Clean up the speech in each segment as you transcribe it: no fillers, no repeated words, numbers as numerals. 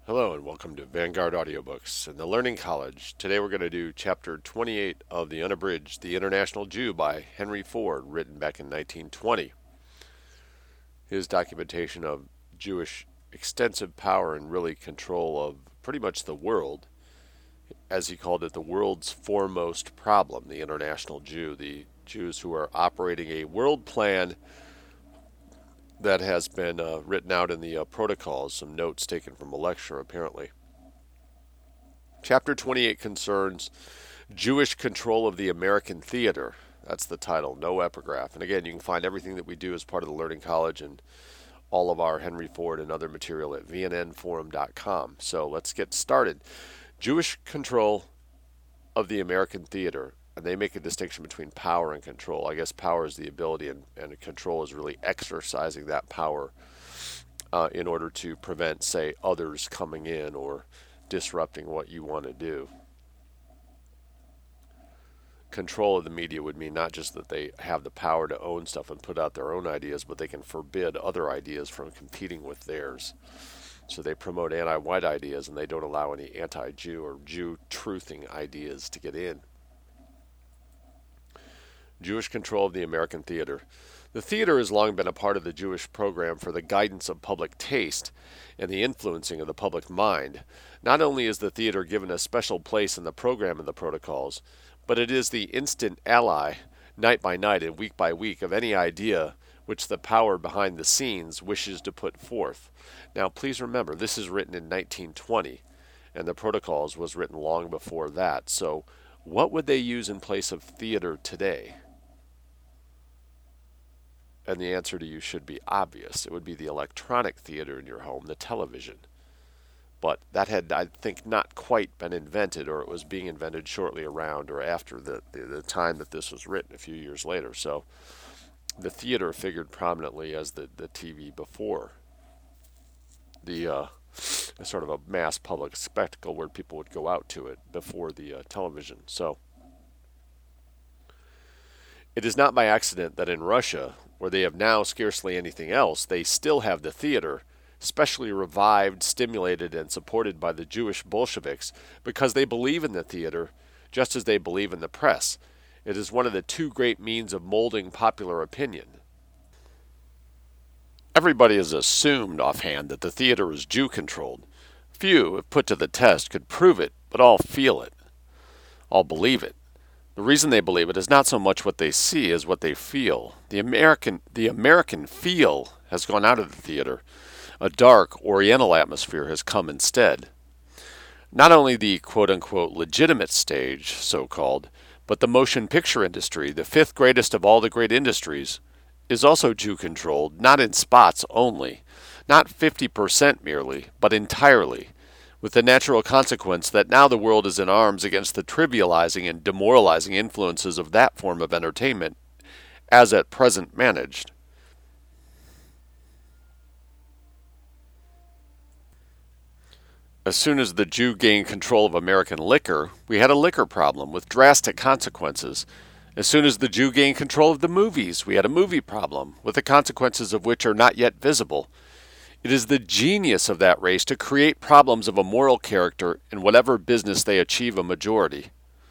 Hello and welcome to Vanguard Audiobooks and the Learning College. Today we're going to do chapter 28 of The Unabridged, The International Jew by Henry Ford, written back in 1920. His documentation of Jewish extensive power and really control of pretty much the world, as he called it, the world's foremost problem, the international Jew, the Jews who are operating a world plan that has been written out in the protocols, some notes taken from a lecture apparently. Chapter 28 concerns Jewish control of the American theater. That's the title, no epigraph. And again, you can find everything that we do as part of the Learning College and all of our Henry Ford and other material at vnnforum.com. So let's get started. Jewish control of the American theater. And they make a distinction between power and control. I guess power is the ability, and control is really exercising that power in order to prevent, say, others coming in or disrupting what you want to do. Control of the media would mean not just that they have the power to own stuff and put out their own ideas, but they can forbid other ideas from competing with theirs. So they promote anti-white ideas, and they don't allow any anti-Jew or Jew-truthing ideas to get in. Jewish control of the American theater. The theater has long been a part of the Jewish program for the guidance of public taste and the influencing of the public mind. Not only is the theater given a special place in the program and the protocols, but it is the instant ally, night by night and week by week, of any idea which the power behind the scenes wishes to put forth. Now, please remember, this is written in 1920, and the protocols was written long before that. So, what would they use in place of theater today? And the answer to you should be obvious. It would be the electronic theater in your home, the television. But that had, I think, not quite been invented, or it was being invented shortly around or after the time that this was written, a few years later. So the theater figured prominently as the TV before. The sort of a mass public spectacle where people would go out to it before the television. So it is not by accident that in Russia, where they have now scarcely anything else, they still have the theater, specially revived, stimulated, and supported by the Jewish Bolsheviks, because they believe in the theater just as they believe in the press. It is one of the two great means of molding popular opinion. Everybody has assumed offhand that the theater is Jew-controlled. Few, if put to the test, could prove it, but all feel it. All believe it. The reason they believe it is not so much what they see as what they feel. The American feel has gone out of the theater. A dark, oriental atmosphere has come instead. Not only the quote-unquote legitimate stage, so-called, but the motion picture industry, the fifth greatest of all the great industries, is also Jew-controlled, not in spots only, not 50% merely, but entirely, with the natural consequence that now the world is in arms against the trivializing and demoralizing influences of that form of entertainment, as at present managed. As soon as the Jew gained control of American liquor, we had a liquor problem with drastic consequences. As soon as the Jew gained control of the movies, we had a movie problem, with the consequences of which are not yet visible. It is the genius of that race to create problems of a moral character in whatever business they achieve a majority.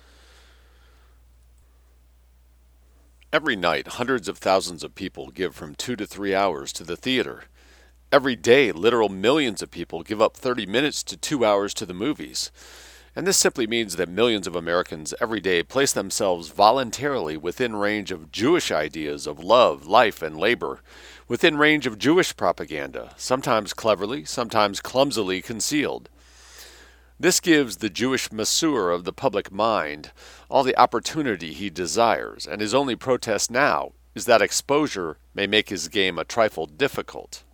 Every night, hundreds of thousands of people give from 2 to 3 hours to the theater. Every day, literal millions of people give up 30 minutes to 2 hours to the movies. And this simply means that millions of Americans every day place themselves voluntarily within range of Jewish ideas of love, life, and labor, within range of Jewish propaganda, sometimes cleverly, sometimes clumsily concealed. This gives the Jewish masseur of the public mind all the opportunity he desires, and his only protest now is that exposure may make his game a trifle difficult.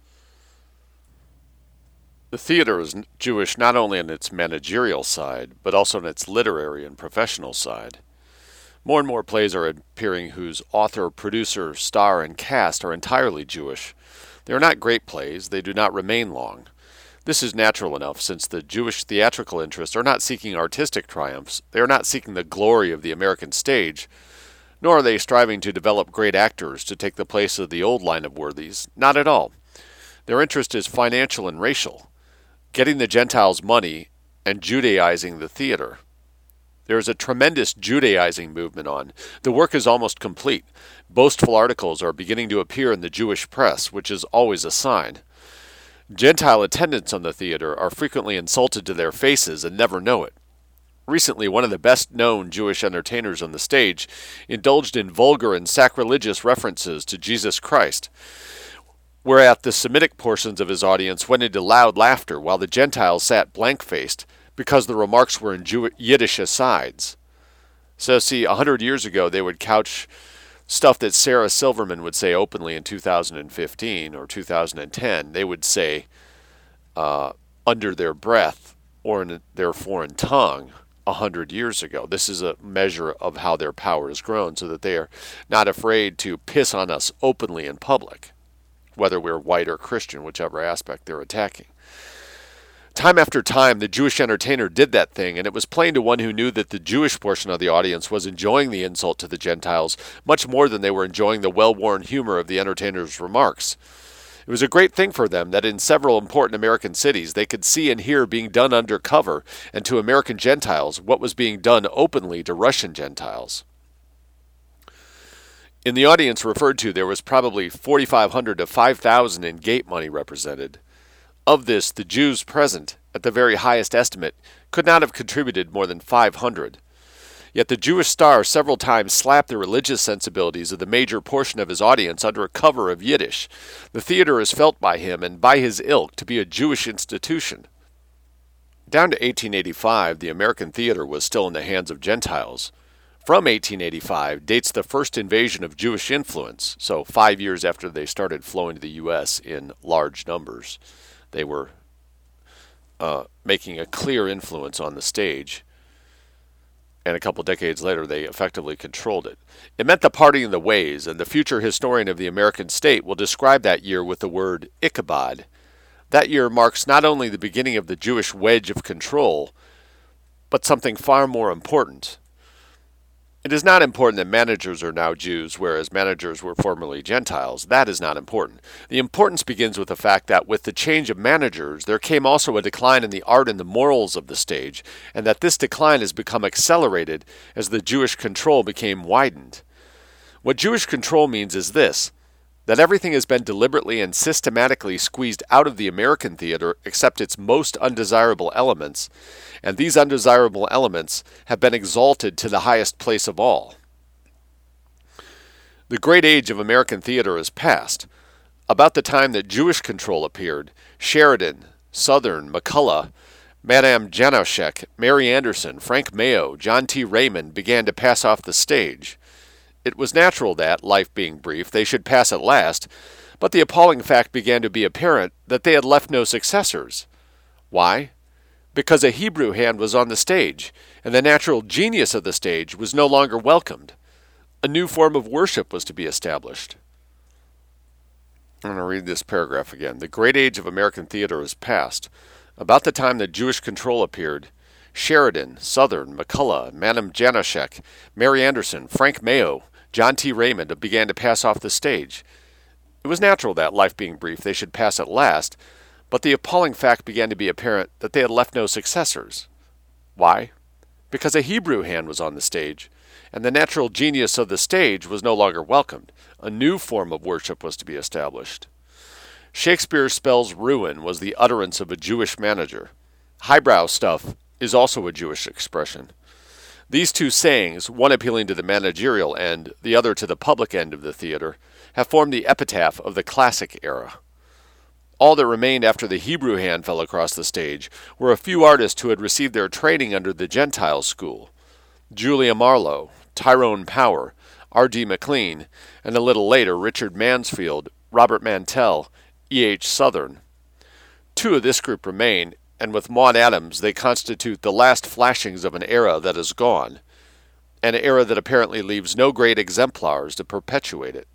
The theater is Jewish not only on its managerial side, but also on its literary and professional side. More and more plays are appearing whose author, producer, star, and cast are entirely Jewish. They are not great plays, they do not remain long. This is natural enough, since the Jewish theatrical interests are not seeking artistic triumphs, they are not seeking the glory of the American stage, nor are they striving to develop great actors to take the place of the old line of worthies. Not at all. Their interest is financial and racial. getting the Gentiles money and Judaizing the theater. There is a tremendous Judaizing movement on. The work is almost complete. Boastful articles are beginning to appear in the Jewish press, which is always a sign. Gentile attendants on the theater are frequently insulted to their faces and never know it. Recently, one of the best-known Jewish entertainers on the stage indulged in vulgar and sacrilegious references to Jesus Christ, whereat the Semitic portions of his audience went into loud laughter while the Gentiles sat blank-faced because the remarks were in Yiddish asides. So see, 100 years ago they would couch stuff that Sarah Silverman would say openly in 2015 or 2010. They would say under their breath or in their foreign tongue 100 years ago. This is a measure of how their power has grown, so that they are not afraid to piss on us openly in public, whether we're white or Christian, whichever aspect they're attacking. Time after time, the Jewish entertainer did that thing, and it was plain to one who knew that the Jewish portion of the audience was enjoying the insult to the Gentiles much more than they were enjoying the well-worn humor of the entertainer's remarks. It was a great thing for them that in several important American cities they could see and hear being done undercover, and to American Gentiles, what was being done openly to Russian Gentiles. In the audience referred to, there was probably 4,500 to 5,000 in gate money represented. Of this, the Jews present, at the very highest estimate, could not have contributed more than 500. Yet the Jewish star several times slapped the religious sensibilities of the major portion of his audience under a cover of Yiddish. The theater is felt by him and by his ilk to be a Jewish institution. Down to 1885, the American theater was still in the hands of Gentiles. From 1885 dates the first invasion of Jewish influence, so 5 years after they started flowing to the U.S. in large numbers. They were making a clear influence on the stage. And a couple decades later, they effectively controlled it. It meant the parting of the ways, and the future historian of the American state will describe that year with the word Ichabod. That year marks not only the beginning of the Jewish wedge of control, but something far more important. It is not important that managers are now Jews, whereas managers were formerly Gentiles. That is not important. The importance begins with the fact that with the change of managers, there came also a decline in the art and the morals of the stage, and that this decline has become accelerated as the Jewish control became widened. What Jewish control means is this: that everything has been deliberately and systematically squeezed out of the American theater except its most undesirable elements, and these undesirable elements have been exalted to the highest place of all. The great age of American theater is past. About the time that Jewish control appeared, Sheridan, Southern, McCullough, Madame Janoschek, Mary Anderson, Frank Mayo, John T. Raymond began to pass off the stage. It was natural that, life being brief, they should pass at last, but the appalling fact began to be apparent that they had left no successors. Why? Because a Hebrew hand was on the stage, and the natural genius of the stage was no longer welcomed. A new form of worship was to be established. I'm going to read this paragraph again. The great age of American theater is past. About the time that Jewish control appeared, Sheridan, Southern, McCullough, Madame Janoschek, Mary Anderson, Frank Mayo, John T. Raymond began to pass off the stage. It was natural that, life being brief, they should pass at last, but the appalling fact began to be apparent that they had left no successors. Why? Because a Hebrew hand was on the stage, and the natural genius of the stage was no longer welcomed. A new form of worship was to be established. Shakespeare spells ruin was the utterance of a Jewish manager. Highbrow stuff is also a Jewish expression. These two sayings, one appealing to the managerial end, the other to the public end of the theater, have formed the epitaph of the classic era. All that remained after the Hebrew hand fell across the stage were a few artists who had received their training under the Gentile school: Julia Marlowe, Tyrone Power, R.D. McLean, and a little later Richard Mansfield, Robert Mantell, E.H. Southern. Two of this group remain, and with Maud Adams they constitute the last flashings of an era that is gone, an era that apparently leaves no great exemplars to perpetuate it.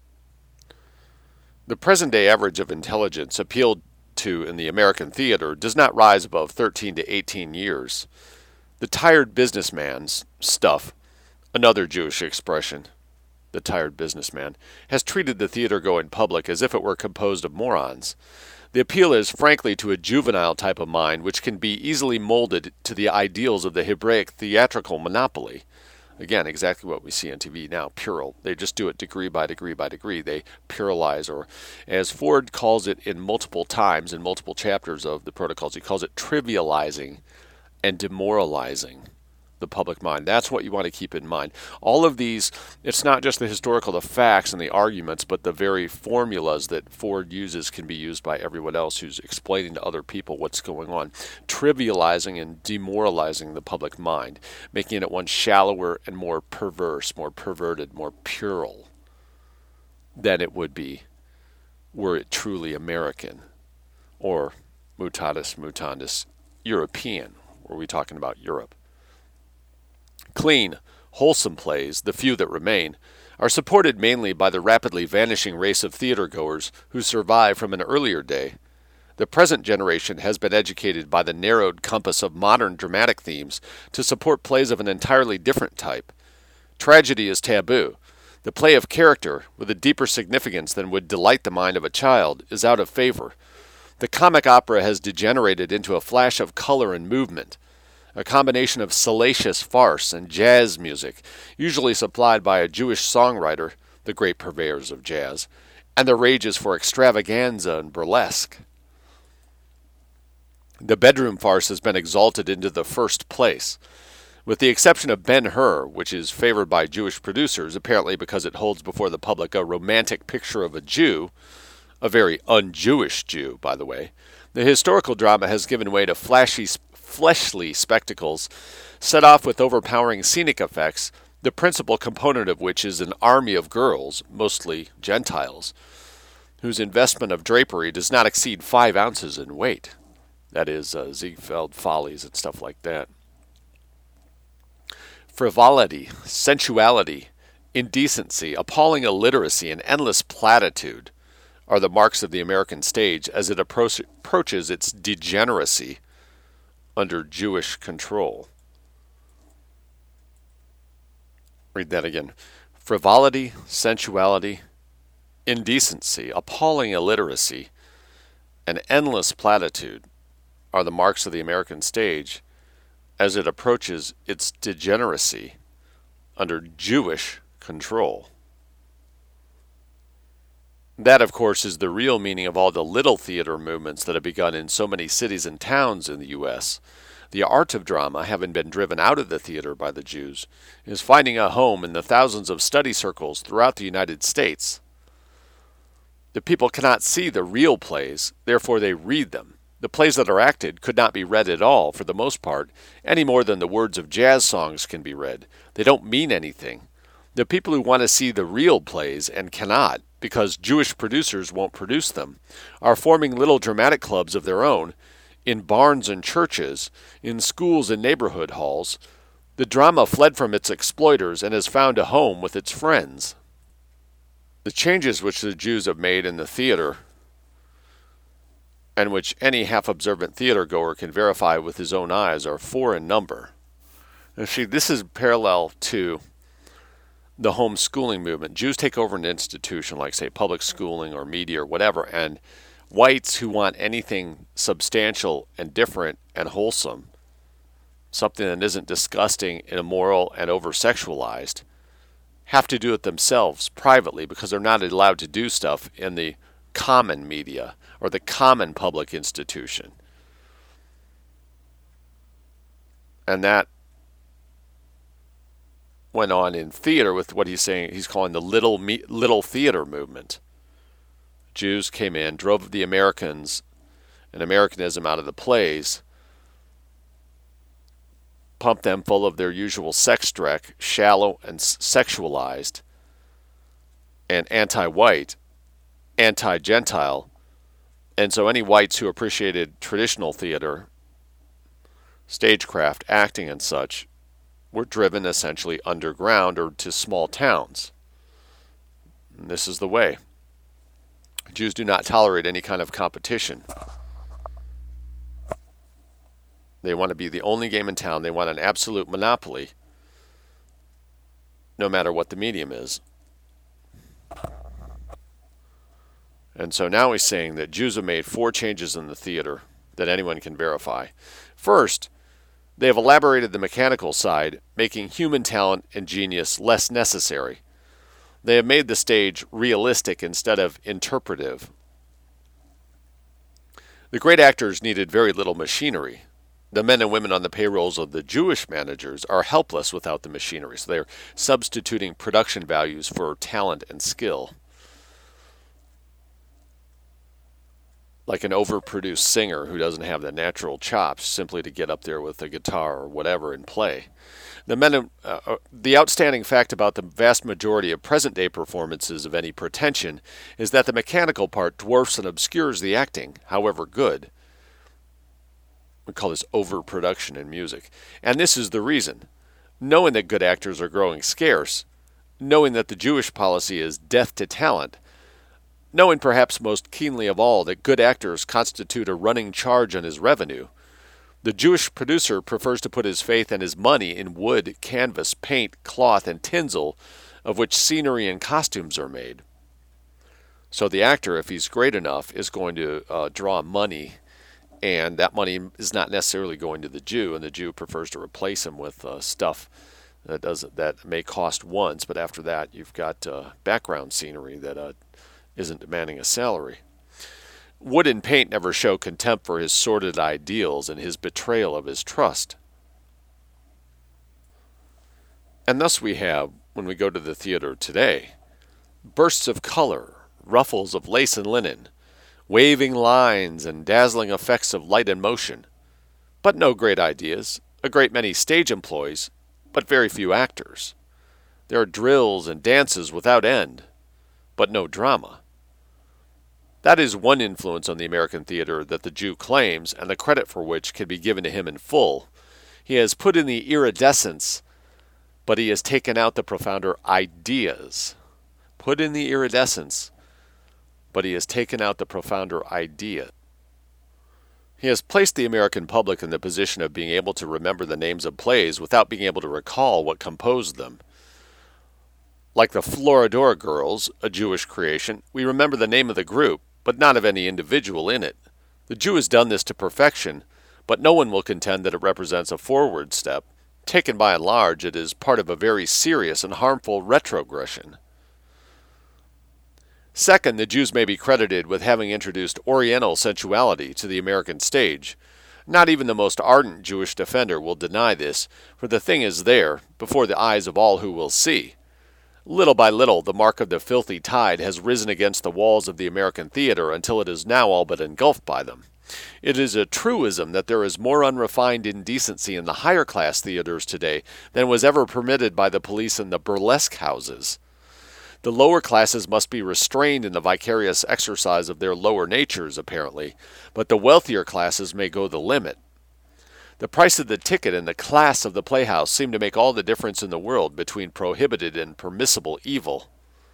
The present-day average of intelligence appealed to in the American theater does not rise above 13 to 18 years. The tired businessman's stuff, another Jewish expression, the tired businessman, has treated the theater-going public as if it were composed of morons. The appeal is, frankly, to a juvenile type of mind which can be easily molded to the ideals of the Hebraic theatrical monopoly. Again, exactly what we see on TV now, puerile. They just do it degree by degree by degree. They puerilize, or as Ford calls it in multiple times, in multiple chapters of the Protocols, he calls it trivializing and demoralizing the public mind. That's what you want to keep in mind. All of these, it's not just the historical, the facts and the arguments, but the very formulas that Ford uses can be used by everyone else who's explaining to other people what's going on. Trivializing and demoralizing the public mind, making it one shallower and more perverse, more perverted, more puerile than it would be were it truly American, or mutatis mutandis European. Were we talking about Europe? Clean, wholesome plays, the few that remain, are supported mainly by the rapidly vanishing race of theatergoers who survive from an earlier day. The present generation has been educated by the narrowed compass of modern dramatic themes to support plays of an entirely different type. Tragedy is taboo. The play of character, with a deeper significance than would delight the mind of a child, is out of favor. The comic opera has degenerated into a flash of color and movement, a combination of salacious farce and jazz music, usually supplied by a Jewish songwriter, the great purveyors of jazz, and the rages for extravaganza and burlesque. The bedroom farce has been exalted into the first place. With the exception of Ben-Hur, which is favored by Jewish producers, apparently because it holds before the public a romantic picture of a Jew, a very un-Jewish Jew, by the way, the historical drama has given way to fleshly spectacles, set off with overpowering scenic effects, the principal component of which is an army of girls, mostly Gentiles, whose investment of drapery does not exceed 5 ounces in weight. That is, Ziegfeld follies and stuff like that. Frivolity, sensuality, indecency, appalling illiteracy, and endless platitude are the marks of the American stage as it approaches its degeneracy under Jewish control. Read that again. Frivolity, sensuality, indecency, appalling illiteracy, and endless platitude are the marks of the American stage as it approaches its degeneracy under Jewish control. That, of course, is the real meaning of all the little theater movements that have begun in so many cities and towns in the U.S. The art of drama, having been driven out of the theater by the Jews, is finding a home in the thousands of study circles throughout the United States. The people cannot see the real plays, therefore they read them. The plays that are acted could not be read at all, for the most part, any more than the words of jazz songs can be read. They don't mean anything. The people who want to see the real plays and cannot, because Jewish producers won't produce them, are forming little dramatic clubs of their own, in barns and churches, in schools and neighborhood halls. The drama fled from its exploiters and has found a home with its friends. The changes which the Jews have made in the theater, and which any half-observant theater-goer can verify with his own eyes, are 4 in number. And see, this is parallel to the homeschooling movement. Jews take over an institution like, say, public schooling or media or whatever, and whites who want anything substantial and different and wholesome, something that isn't disgusting and immoral and over-sexualized, have to do it themselves privately because they're not allowed to do stuff in the common media or the common public institution. And that went on in theater with what he's calling the little theater movement. Jews came in, drove the Americans and Americanism out of the plays, pumped them full of their usual sex dreck, shallow and sexualized, and anti-white, anti-Gentile. And so any whites who appreciated traditional theater, stagecraft, acting and such, were driven essentially underground or to small towns. And this is the way. Jews do not tolerate any kind of competition. They want to be the only game in town. They want an absolute monopoly, no matter what the medium is. And so now he's saying that Jews have made 4 changes in the theater that anyone can verify. First, they have elaborated the mechanical side, making human talent and genius less necessary. They have made the stage realistic instead of interpretive. The great actors needed very little machinery. The men and women on the payrolls of the Jewish managers are helpless without the machinery, so they're substituting production values for talent and skill. Like an overproduced singer who doesn't have the natural chops simply to get up there with a guitar or whatever and play. The outstanding fact about the vast majority of present-day performances of any pretension is that the mechanical part dwarfs and obscures the acting, however good. We call this overproduction in music. And this is the reason. Knowing that good actors are growing scarce, knowing that the Jewish policy is death to talent, knowing perhaps most keenly of all that good actors constitute a running charge on his revenue, the Jewish producer prefers to put his faith and his money in wood, canvas, paint, cloth, and tinsel, of which scenery and costumes are made. So the actor, if he's great enough, is going to draw money, and that money is not necessarily going to the Jew, and the Jew prefers to replace him with stuff that may cost once, but after that you've got background scenery that isn't demanding a salary. Wood and paint never show contempt for his sordid ideals and his betrayal of his trust. And thus we have, when we go to the theater today, bursts of color, ruffles of lace and linen, waving lines and dazzling effects of light and motion, but no great ideas, a great many stage employees, but very few actors. There are drills and dances without end, but no drama. That is one influence on the American theater that the Jew claims, and the credit for which can be given to him in full. He has put in the iridescence, but he has taken out the profounder ideas. Put in the iridescence, but he has taken out the profounder idea. He has placed the American public in the position of being able to remember the names of plays without being able to recall what composed them. Like the Florodora Girls, a Jewish creation, we remember the name of the group, but not of any individual in it. The Jew has done this to perfection, but no one will contend that it represents a forward step. Taken by and large, it is part of a very serious and harmful retrogression. Second, the Jews may be credited with having introduced Oriental sensuality to the American stage. Not even the most ardent Jewish defender will deny this, for the thing is there, before the eyes of all who will see. Little by little, the mark of the filthy tide has risen against the walls of the American theater until it is now all but engulfed by them. It is a truism that there is more unrefined indecency in the higher class theaters today than was ever permitted by the police in the burlesque houses. The lower classes must be restrained in the vicarious exercise of their lower natures, apparently, but the wealthier classes may go the limit. The price of the ticket and the class of the playhouse seem to make all the difference in the world between prohibited and permissible evil.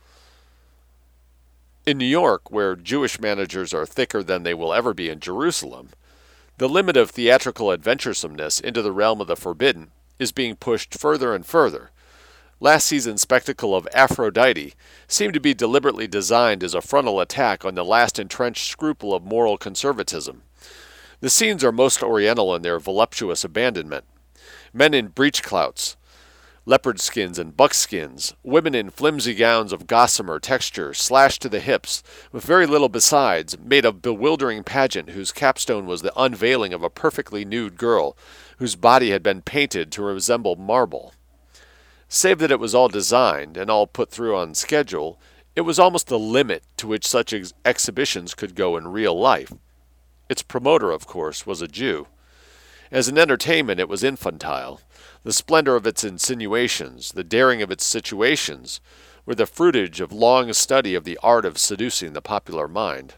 In New York, where Jewish managers are thicker than they will ever be in Jerusalem, the limit of theatrical adventuresomeness into the realm of the forbidden is being pushed further and further. Last season's spectacle of Aphrodite seemed to be deliberately designed as a frontal attack on the last entrenched scruple of moral conservatism. The scenes are most Oriental in their voluptuous abandonment. Men in breechclouts, leopard skins and buckskins, women in flimsy gowns of gossamer texture slashed to the hips, with very little besides, made a bewildering pageant whose capstone was the unveiling of a perfectly nude girl, whose body had been painted to resemble marble. Save that it was all designed, and all put through on schedule, it was almost the limit to which such exhibitions could go in real life. Its promoter, of course, was a Jew. As an entertainment, it was infantile. The splendor of its insinuations, the daring of its situations, were the fruitage of long study of the art of seducing the popular mind.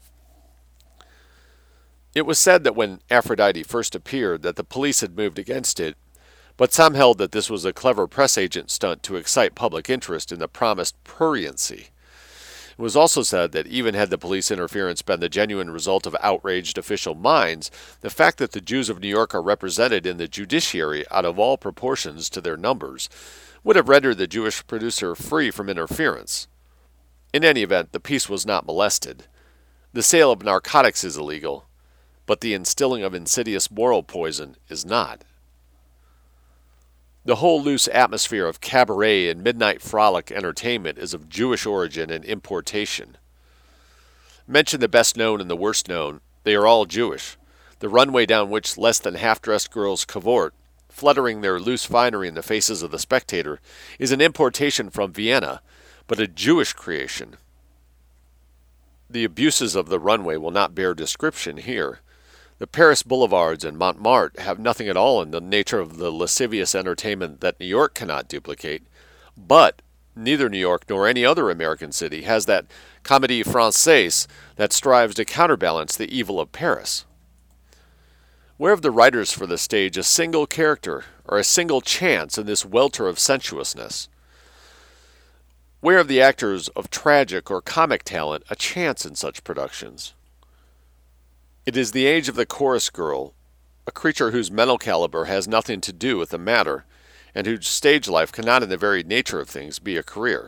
It was said that when Aphrodite first appeared that the police had moved against it, but some held that this was a clever press agent stunt to excite public interest in the promised pruriency. It was also said that even had the police interference been the genuine result of outraged official minds, the fact that the Jews of New York are represented in the judiciary out of all proportions to their numbers would have rendered the Jewish producer free from interference. In any event, the piece was not molested. The sale of narcotics is illegal, but the instilling of insidious moral poison is not. The whole loose atmosphere of cabaret and midnight frolic entertainment is of Jewish origin and importation. Mention the best known and the worst known, they are all Jewish. The runway down which less than half-dressed girls cavort, fluttering their loose finery in the faces of the spectator, is an importation from Vienna, but a Jewish creation. The abuses of the runway will not bear description here. The Paris boulevards and Montmartre have nothing at all in the nature of the lascivious entertainment that New York cannot duplicate, but neither New York nor any other American city has that comédie française that strives to counterbalance the evil of Paris. Where have the writers for the stage a single character or a single chance in this welter of sensuousness? Where have the actors of tragic or comic talent a chance in such productions? It is the age of the chorus girl, a creature whose mental caliber has nothing to do with the matter, and whose stage life cannot in the very nature of things be a career.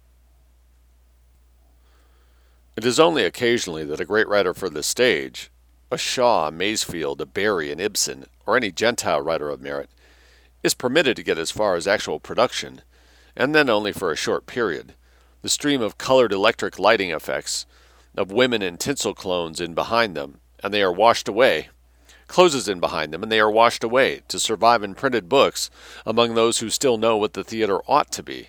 It is only occasionally that a great writer for the stage, a Shaw, a Masefield, a Barrie, an Ibsen, or any Gentile writer of merit, is permitted to get as far as actual production, and then only for a short period. The stream of colored electric lighting effects, of women in tinsel clones in behind them, and they are washed away, closes in behind them, and they are washed away, to survive in printed books among those who still know what the theater ought to be.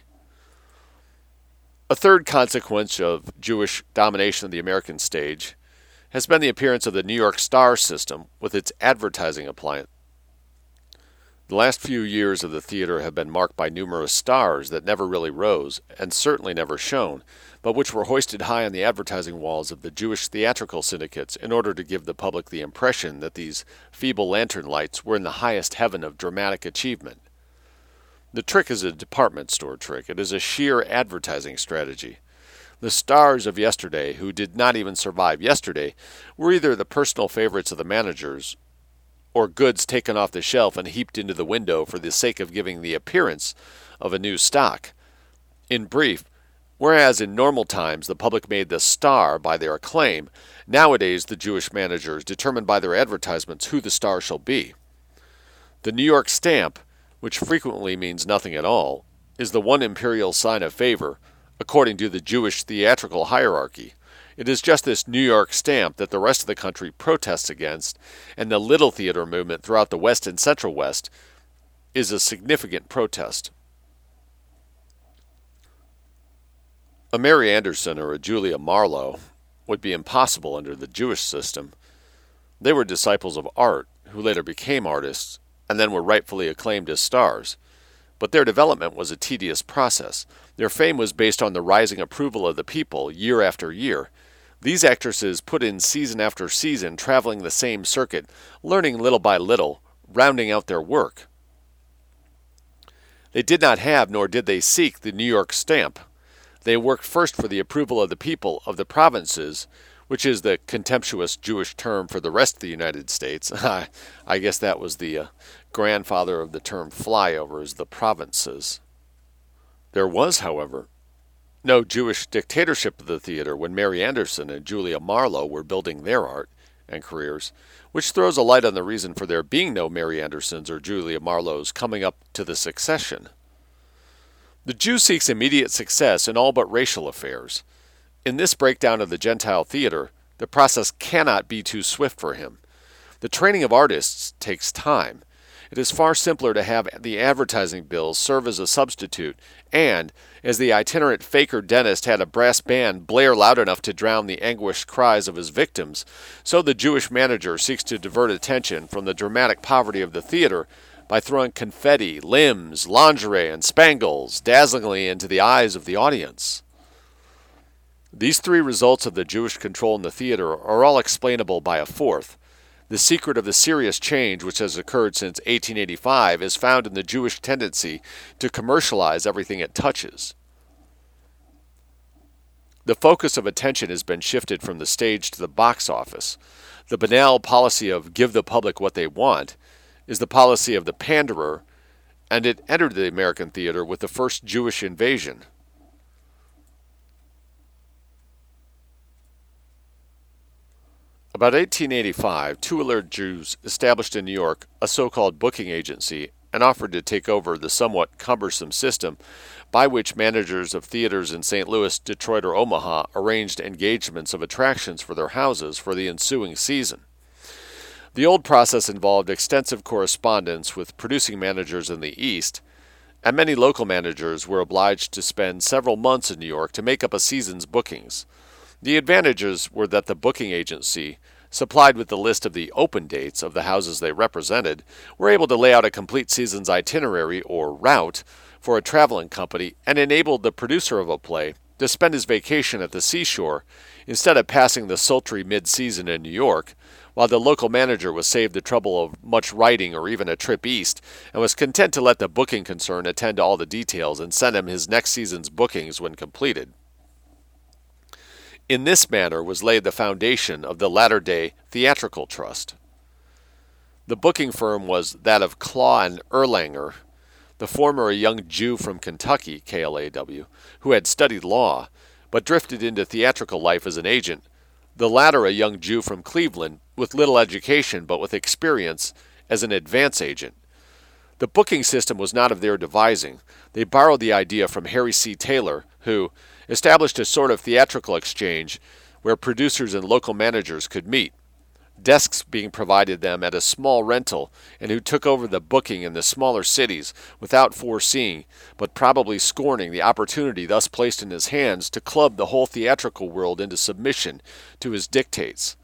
A third consequence of Jewish domination of the American stage has been the appearance of the New York Star system with its advertising appliance. The last few years of the theater have been marked by numerous stars that never really rose, and certainly never shone, but which were hoisted high on the advertising walls of the Jewish theatrical syndicates in order to give the public the impression that these feeble lantern lights were in the highest heaven of dramatic achievement. The trick is a department store trick. It is a sheer advertising strategy. The stars of yesterday, who did not even survive yesterday, were either the personal favorites of the managers, or goods taken off the shelf and heaped into the window for the sake of giving the appearance of a new stock. In brief, whereas in normal times the public made the star by their acclaim, nowadays the Jewish managers determine by their advertisements who the star shall be. The New York stamp, which frequently means nothing at all, is the one imperial sign of favor, according to the Jewish theatrical hierarchy. It is just this New York stamp that the rest of the country protests against, and the little theater movement throughout the West and Central West is a significant protest. A Mary Anderson or a Julia Marlowe would be impossible under the Jewish system. They were disciples of art, who later became artists, and then were rightfully acclaimed as stars. But their development was a tedious process. Their fame was based on the rising approval of the people year after year. These actresses put in season after season, traveling the same circuit, learning little by little, rounding out their work. They did not have, nor did they seek, the New York stamp. They worked first for the approval of the people of the provinces, which is the contemptuous Jewish term for the rest of the United States. I guess that was the grandfather of the term flyovers, the provinces. There was, however, no Jewish dictatorship of the theater when Mary Anderson and Julia Marlowe were building their art and careers, which throws a light on the reason for there being no Mary Andersons or Julia Marlowes coming up to the succession. The Jew seeks immediate success in all but racial affairs. In this breakdown of the Gentile theater, the process cannot be too swift for him. The training of artists takes time. It is far simpler to have the advertising bills serve as a substitute, and, as the itinerant faker dentist had a brass band blare loud enough to drown the anguished cries of his victims, so the Jewish manager seeks to divert attention from the dramatic poverty of the theater by throwing confetti, limbs, lingerie, and spangles dazzlingly into the eyes of the audience. These three results of the Jewish control in the theater are all explainable by a fourth. The secret of the serious change which has occurred since 1885 is found in the Jewish tendency to commercialize everything it touches. The focus of attention has been shifted from the stage to the box office. The banal policy of give the public what they want is the policy of the panderer, and it entered the American theater with the first Jewish invasion. About 1885, two alert Jews established in New York a so-called booking agency and offered to take over the somewhat cumbersome system by which managers of theaters in St. Louis, Detroit, or Omaha arranged engagements of attractions for their houses for the ensuing season. The old process involved extensive correspondence with producing managers in the East, and many local managers were obliged to spend several months in New York to make up a season's bookings. The advantages were that the booking agency, supplied with the list of the open dates of the houses they represented, were able to lay out a complete season's itinerary or route for a traveling company and enabled the producer of a play to spend his vacation at the seashore instead of passing the sultry mid-season in New York, while the local manager was saved the trouble of much writing or even a trip east and was content to let the booking concern attend to all the details and send him his next season's bookings when completed. In this manner was laid the foundation of the latter-day Theatrical Trust. The booking firm was that of Klaw and Erlanger, the former a young Jew from Kentucky, KLAW, who had studied law, but drifted into theatrical life as an agent, the latter a young Jew from Cleveland, with little education but with experience as an advance agent. The booking system was not of their devising. They borrowed the idea from Harry C. Taylor, who established a sort of theatrical exchange where producers and local managers could meet, desks being provided them at a small rental, and who took over the booking in the smaller cities without foreseeing, but probably scorning, the opportunity thus placed in his hands to club the whole theatrical world into submission to his dictates.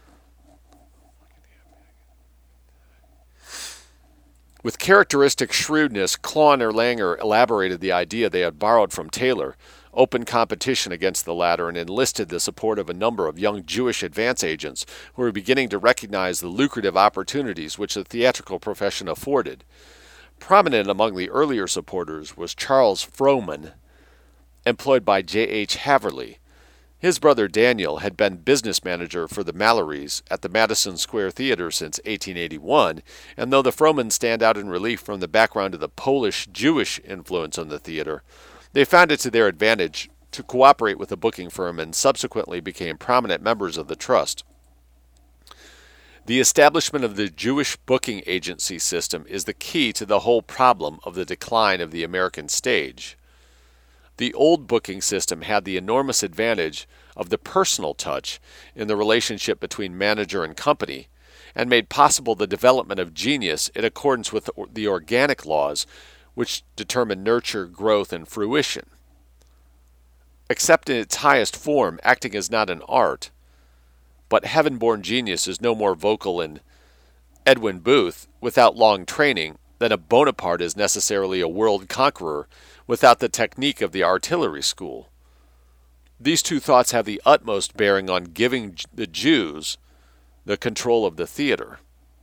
With characteristic shrewdness, Klaw and Erlanger elaborated the idea they had borrowed from Taylor, opened competition against the latter, and enlisted the support of a number of young Jewish advance agents who were beginning to recognize the lucrative opportunities which the theatrical profession afforded. Prominent among the earlier supporters was Charles Frohman, employed by J.H. Haverly. His brother Daniel had been business manager for the Mallorys at the Madison Square Theater since 1881, and though the Frohmans stand out in relief from the background of the Polish-Jewish influence on the theater, they found it to their advantage to cooperate with the booking firm and subsequently became prominent members of the trust. The establishment of the Jewish booking agency system is the key to the whole problem of the decline of the American stage. The old booking system had the enormous advantage of the personal touch in the relationship between manager and company, and made possible the development of genius in accordance with the organic laws which determine nurture, growth, and fruition. Except in its highest form, acting is not an art, but heaven-born genius is no more vocal in Edwin Booth without long training than a Bonaparte is necessarily a world conqueror without the technique of the artillery school. These two thoughts have the utmost bearing on giving the Jews the control of the theater.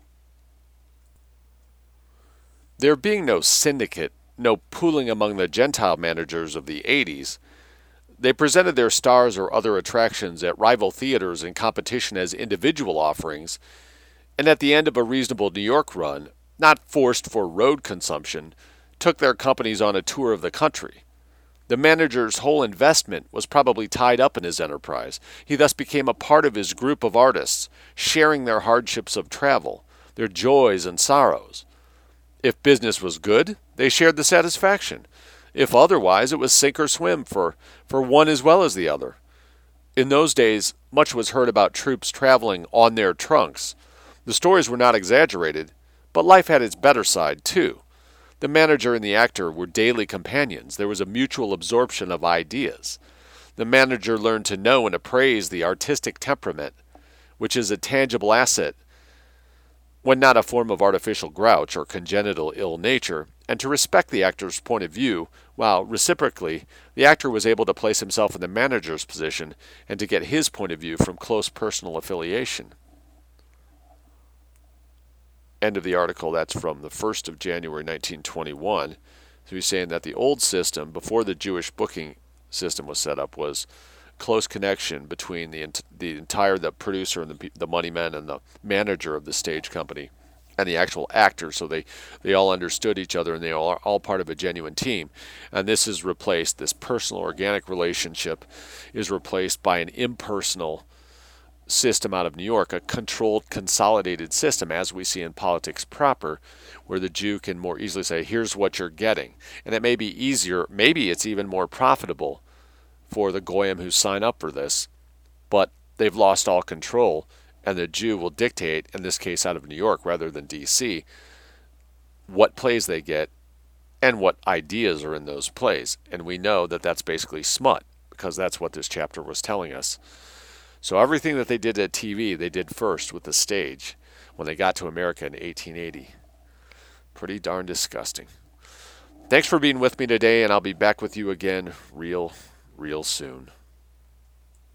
There being no syndicate, no pooling among the Gentile managers of the 80s, they presented their stars or other attractions at rival theaters in competition as individual offerings, and at the end of a reasonable New York run, not forced for road consumption, took their companies on a tour of the country. The manager's whole investment was probably tied up in his enterprise. He thus became a part of his group of artists, sharing their hardships of travel, their joys and sorrows. If business was good, they shared the satisfaction. If otherwise, it was sink or swim for one as well as the other. In those days, much was heard about troops traveling on their trunks. The stories were not exaggerated, but life had its better side, too. The manager and the actor were daily companions. There was a mutual absorption of ideas. The manager learned to know and appraise the artistic temperament, which is a tangible asset when not a form of artificial grouch or congenital ill nature, and to respect the actor's point of view, while, reciprocally, the actor was able to place himself in the manager's position and to get his point of view from close personal affiliation. End of the article. That's from the 1st of January 1921. So he's saying that the old system, before the Jewish booking system was set up, was close connection between the producer and the money men and the manager of the stage company and the actual actor. So they all understood each other and they are all part of a genuine team. And this is replaced, this personal organic relationship is replaced by an impersonal system out of New York, a controlled, consolidated system, as we see in politics proper, where the Jew can more easily say, here's what you're getting. And it may be easier, maybe it's even more profitable for the Goyim who sign up for this, but they've lost all control, and the Jew will dictate, in this case out of New York rather than D.C., what plays they get and what ideas are in those plays. And we know that that's basically smut, because that's what this chapter was telling us. So everything that they did at TV, they did first with the stage when they got to America in 1880. Pretty darn disgusting. Thanks for being with me today, and I'll be back with you again real soon.